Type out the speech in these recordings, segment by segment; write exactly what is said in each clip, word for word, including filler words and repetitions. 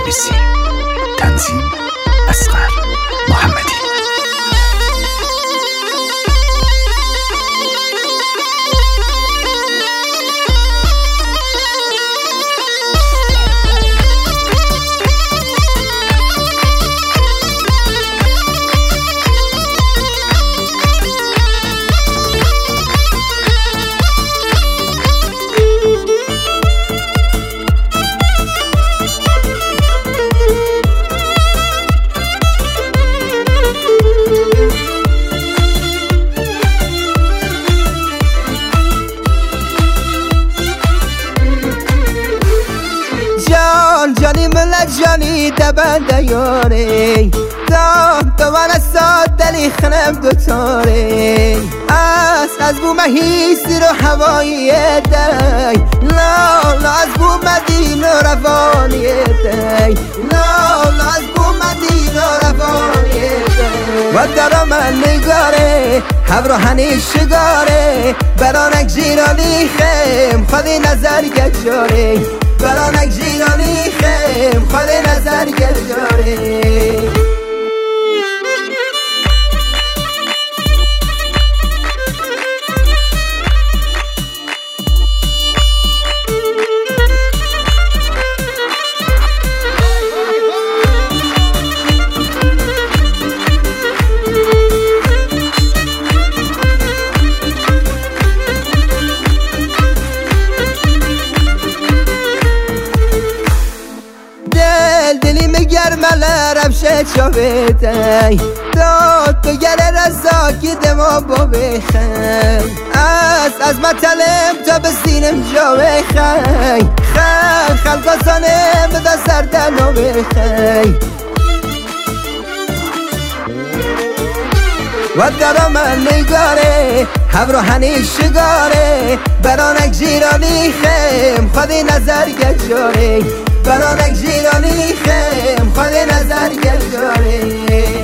نویسی تنظیم اصغر محمدی. جانی ملت جانی دبنده یاری دام دوان ساد دلی خنم دوتاری از از بو مهیسی رو هوایی دی لا لا از بو مدین و روانی دی لا لا از بو مدین و روانی دی و در من نگاره هبرو هنی شگاره برانک جیرانی خیم خودی نظر گجاری برانک جیرانی خیم خود نظر گرداری دلی مگر ملرم شه چاویدی داد تو گره رزاکی دما با بخی از از مطلم تا بسینم جاوی خی خل خل گزانم دا سردنو بخی و در من نگاره هبرو هنی شگاره برانک جیرانی خیم خودی نظر گجاری برانک جیرانی خیم خود نظر گرداری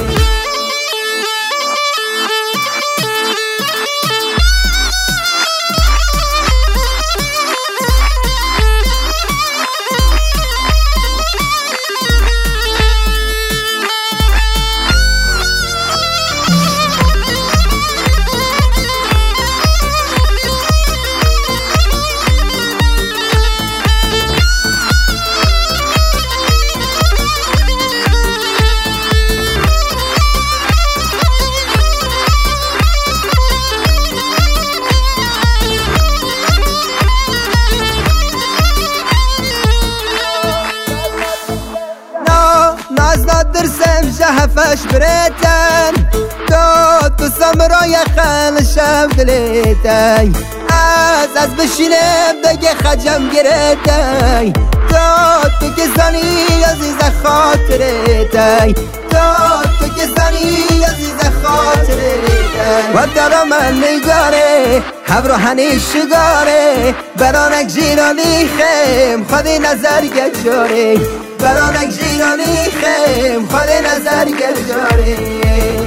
ناز نادر سم شهفش بريتن تو تو سمرای خل شب دلیتای از از بشینم دگه خجم گرتای تو تو که زنی عزیز خاطرتای تو تو که زنی عزیز خاطرتای و در من نگاره هبرو هنی شگاره برانک جیرانی خیم خودی نظر گجاری برانک جیرانی خیم خود نظر گرداری